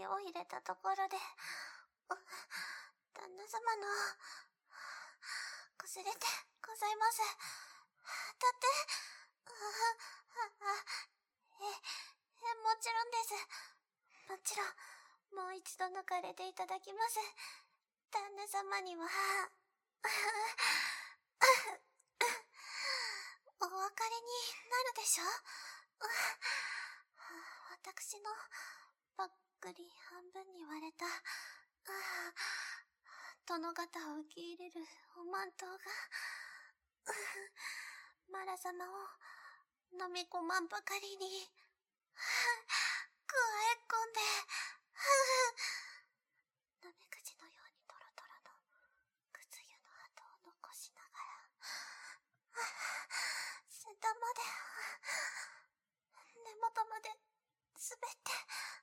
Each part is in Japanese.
を入れたところで、旦那様の、崩れてございます。だって、もちろんです。もちろん、もう一度抜かれていただきます。旦那様には、お別れになるでしょ？私のばっくり半分に割れた殿方を受け入れるおまんとうがマラ様を飲み込まんばかりにくわえ込んでなめくじのようにトロトロのくつゆの跡を残しながら先端まで根元まで滑って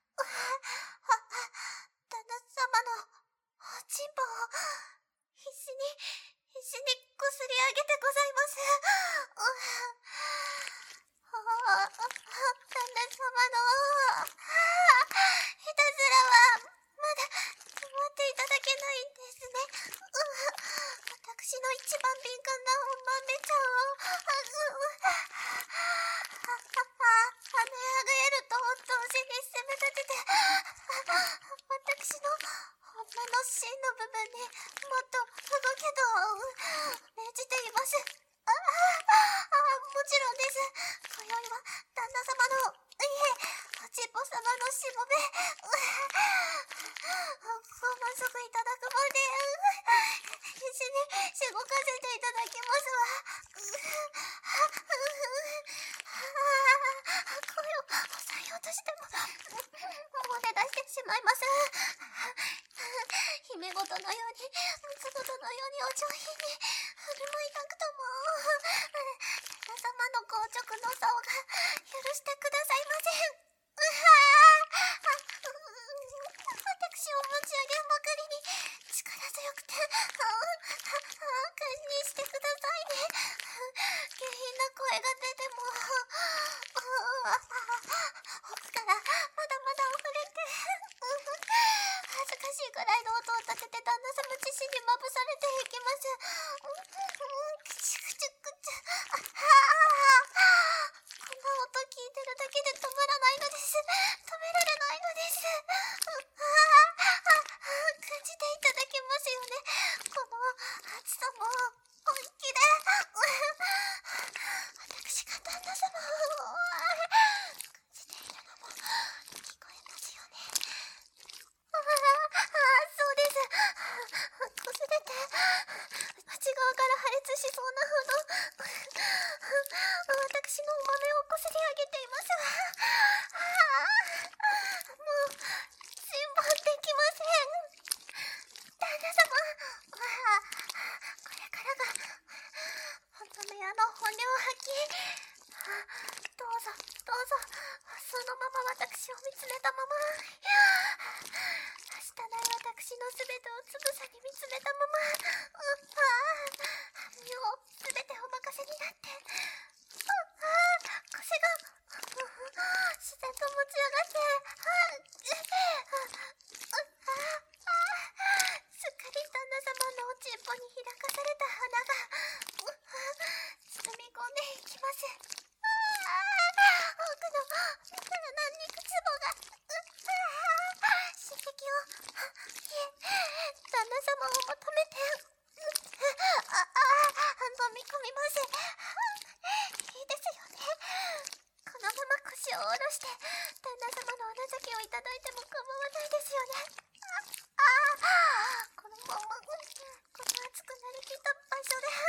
旦那様のおちんぽを必死にこすり上げてございます。旦那様のいたずらはまだ止まっていただけないんですね。私の一番敏感なお豆ちゃんを跳ね上げると同時に攻め立てて私のほんまの芯の部分にもっと動けと命じています。もちろんです。今宵は旦那様のおちんぽ様のしもべまんそくいただくまで必死にしごかせていただきますわ。声を抑えようとしても漏れ出してしまいます。姫事のように息子のようにお上品に振る舞いたくとも旦那様の硬直の竿が許してくださいません。私を持ち上げんばかりに力強くて堪忍してくださいね。下品な声が出ても奥からまだまだ溢れて恥ずかしいくらいの音を立てて旦那様自身にまぶされていきます。くちゅくちゅくちゅこんな音聞いてるだけで止まらないのです。止められないのです。感じていただけますよね、この熱さも本気で。私が旦那様を感じているのも聞こえますよね。そうです。こすれて内側から破裂しそうなほど私のお豆をこすり上げていますわ。もう辛抱できません。旦那様、これからが乙女屋の本領発揮。どうぞどうぞ、そのまま私を見つめたまま、はしたない私のすべてをつぶさに見つめたまま、身をすべてお任せになって、腰が自然と持ち上がって、すっかり旦那様のおちんぽに開かされた花が包み込んでいきます。奥の何肉つぼが刺激を旦那様を求めて飲み込みます。いいですよね。このまま腰を下ろして旦那様のお情けをいただいても構わないですよね。このままこの熱くなりきった場所で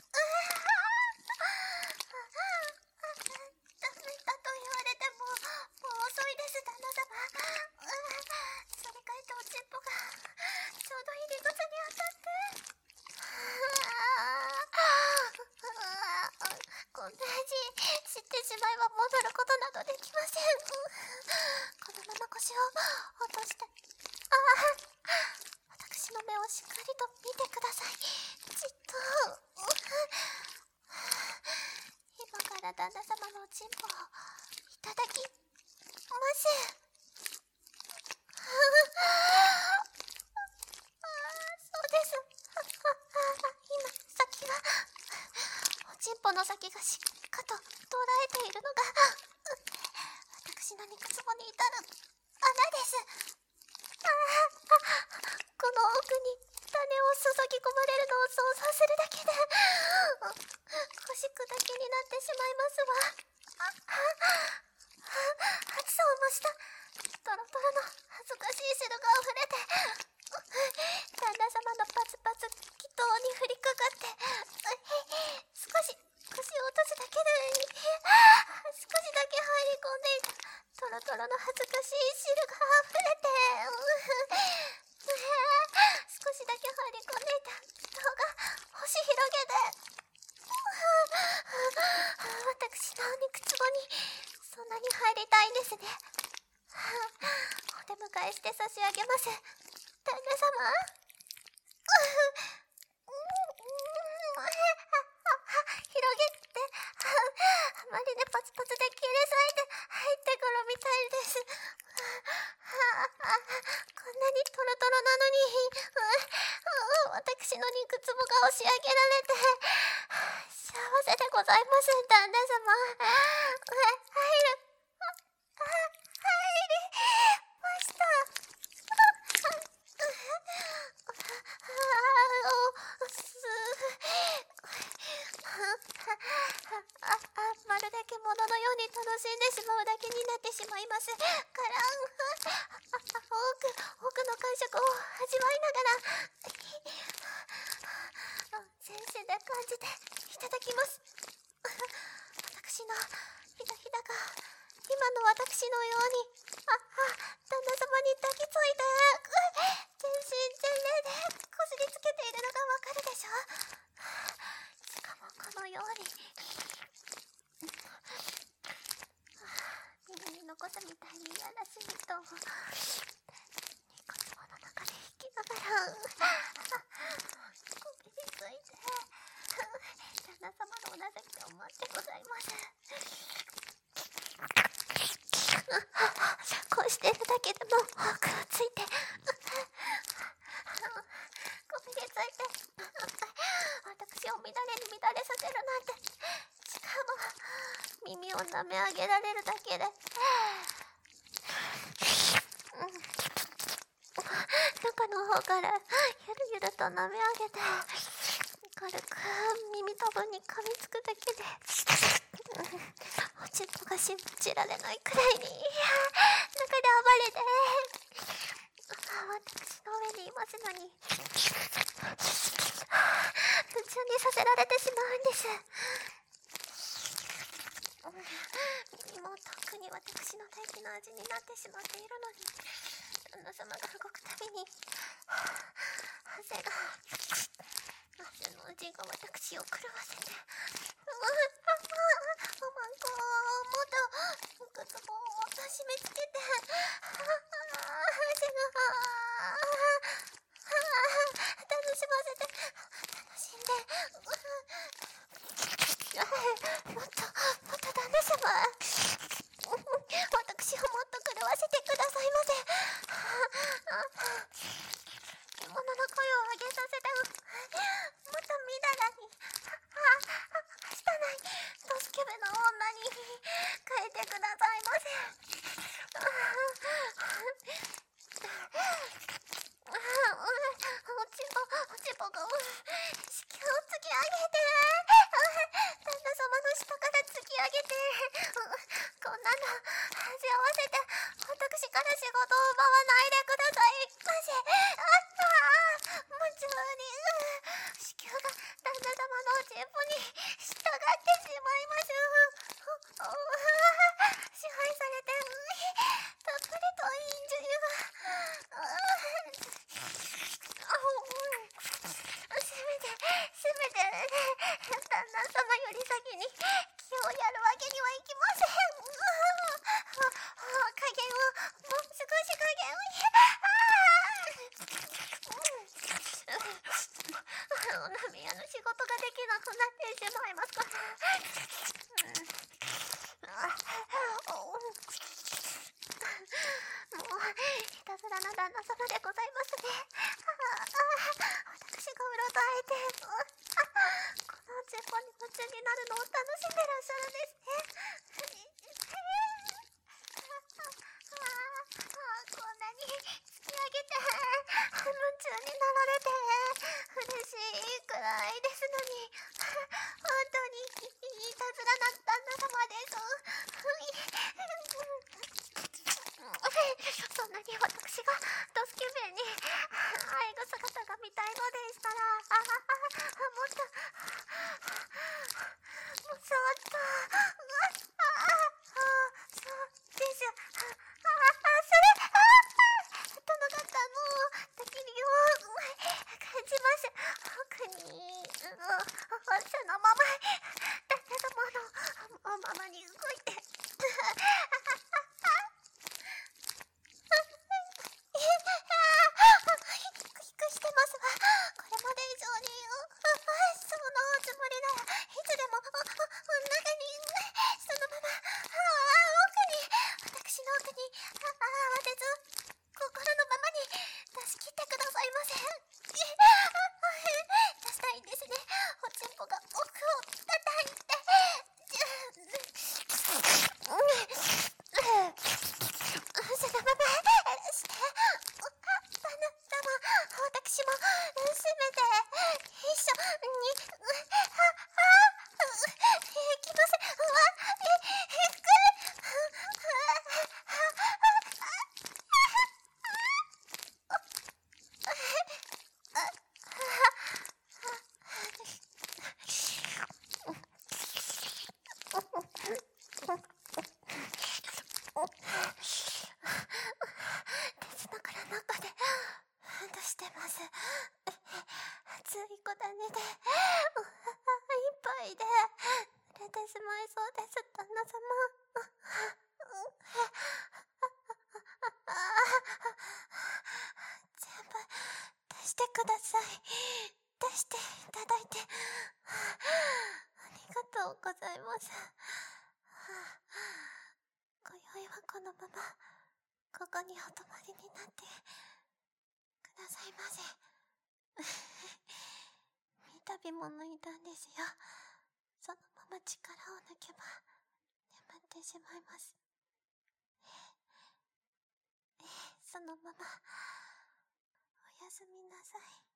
ダメだと言われてももう遅いです。旦那様、それかえっておちんぽがちょうど入り口に当たってこんな味知ってしまえば戻ることなどできません。このまま腰を落として私の目をしっかりと見てください。じっと今から旦那様のおちんぽをいただきます。 この先がしっかと捉えているのが私の肉つぼに至る穴です。この奥に種を注ぎ込まれるのを想像するだけで腰砕けになってしまいますわ。暑さを増したトロトロの恥ずかしい汁が溢れて旦那様のパツパツ祈祷に降りかかって少し腰を落とすだけで少しだけ入り込んでいたトロトロの恥ずかしい汁が溢れて少しだけ入り込んでいた祈祷が星広げで私の肉つぼにそんなに入りたいんですね。お出迎えして差し上げます、旦那様。広げてあまりねパツパツで切れ裂いて入ってくるみたいです。こんなにトロトロなのに私の肉つぼが押し上げられて幸せでございます、旦那様。入りました。まるで獣のように楽しんでしまうだけになってしまいます。多くの感触を味わいながら全身で感じていただきます。私のひだひだが今の私のように旦那様に抱きついて全身全霊でこすりつけているのがわかるでしょ。しかもこのように耳に残すみたいにやらしいと肉つぼの中で引きながらこびりついて旦那様のお情けを待ってございます。こうしているだけでもくっついてこびりついて私を乱れに乱れさせるなんて、しかも耳を舐め上げられるだけで中の方からゆるゆると舐め上げて軽く耳たぶに噛みつくだけでおちっぽが信じられないくらいに中で暴れて私の上にいますのに夢中にさせられてしまうんです。耳もとっくに私の大気の味になってしまっているのに旦那様が動くたびに汗の味が私を狂わせてもっと肉つぼをもっと締め付けて汗が楽しませて楽しんでもっと旦那様私をもっと狂わせてくださいませ。獣の声を上げさせてもっとみだらにしたないドスケベな女に変えてくださいませ。おちぼが子宮を突き上げて旦那様の下から突き上げてこんなの味合わせて私から仕事を奪わないでくださいませ。夢中に子宮が旦那様のおちんぽに従ってしまいます。支配されてたっぷりと陰樹がせめて旦那様より先に気をやるわけにはいきません。加減をもう少し加減お涙の仕事ができなくなってしまいますから。もうひたすらな旦那様でございますね。私がうろたえてこのおちんぽに夢中夢中になるのを楽しんでらっしゃるんですね。こんなに突き上げて夢中になられて嬉しいくらいですのに、本当にいたずらな旦那様です。そんなに私がドスケベに愛が姿が見たいのでしたら、もっともっとそうです。殿方の焚き火を感じます。奥にそのまま旦那様のままに動いてヒクヒクしてますわ。これまで以上にそのつもりならいつでも中にそのまま私の奥に慌てず心のままに出し切ってくださいませ。出したいんですね。おちんぽが奥を叩いてそのままして、旦那様、私もせめて一緒にいきます。鉄の殻の中で出してます。熱い小種でいっぱいで濡れてしまいそうです、旦那様。全部出してください。出していただいてありがとうございます。今宵はこのままここにお泊まりになってくださいませ。三度も抜いたんですよ。そのまま力を抜けば眠ってしまいます。そのままおやすみなさい。